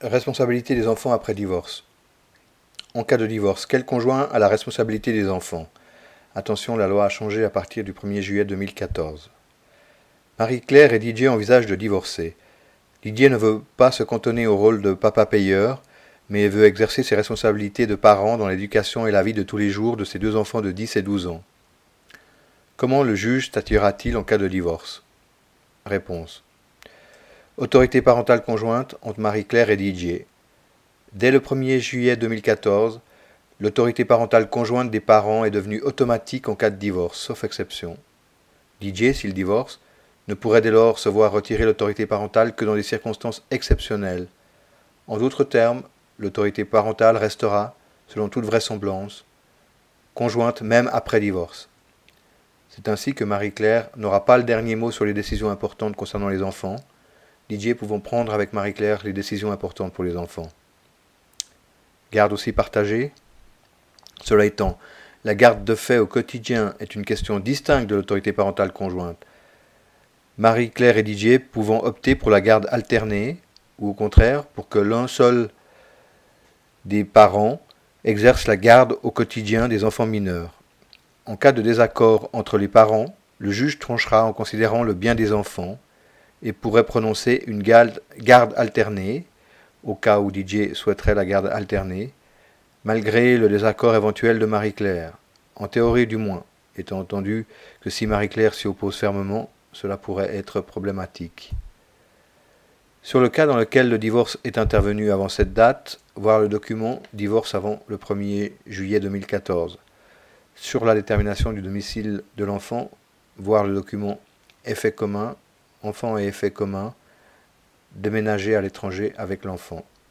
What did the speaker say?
Responsabilité des enfants après divorce. En cas de divorce, quel conjoint a la responsabilité des enfants? Attention, la loi a changé à partir du 1er juillet 2014. Marie-Claire et Didier envisagent de divorcer. Didier ne veut pas se cantonner au rôle de papa payeur, mais veut exercer ses responsabilités de parent dans l'éducation et la vie de tous les jours de ses deux enfants de 10 et 12 ans. Comment le juge statuera-t-il en cas de divorce? Réponse. Autorité parentale conjointe entre Marie-Claire et Didier. Dès le 1er juillet 2014, l'autorité parentale conjointe des parents est devenue automatique en cas de divorce, sauf exception. Didier, s'il divorce, ne pourrait dès lors se voir retirer l'autorité parentale que dans des circonstances exceptionnelles. En d'autres termes, l'autorité parentale restera, selon toute vraisemblance, conjointe même après divorce. C'est ainsi que Marie-Claire n'aura pas le dernier mot sur les décisions importantes concernant les enfants, Didier pouvant prendre avec Marie-Claire les décisions importantes pour les enfants. Garde aussi partagée. Cela étant, la garde de fait au quotidien est une question distincte de l'autorité parentale conjointe. Marie-Claire et Didier pouvant opter pour la garde alternée, ou au contraire, pour que l'un seul des parents exerce la garde au quotidien des enfants mineurs. En cas de désaccord entre les parents, le juge tranchera en considérant le bien des enfants et pourrait prononcer une garde alternée, au cas où Didier souhaiterait la garde alternée, malgré le désaccord éventuel de Marie-Claire, en théorie du moins, étant entendu que si Marie-Claire s'y oppose fermement, cela pourrait être problématique. Sur le cas dans lequel le divorce est intervenu avant cette date, voir le document « Divorce avant le 1er juillet 2014 ». Sur la détermination du domicile de l'enfant, voir le document « Effets communs », enfant et effets communs, déménager à l'étranger avec l'enfant.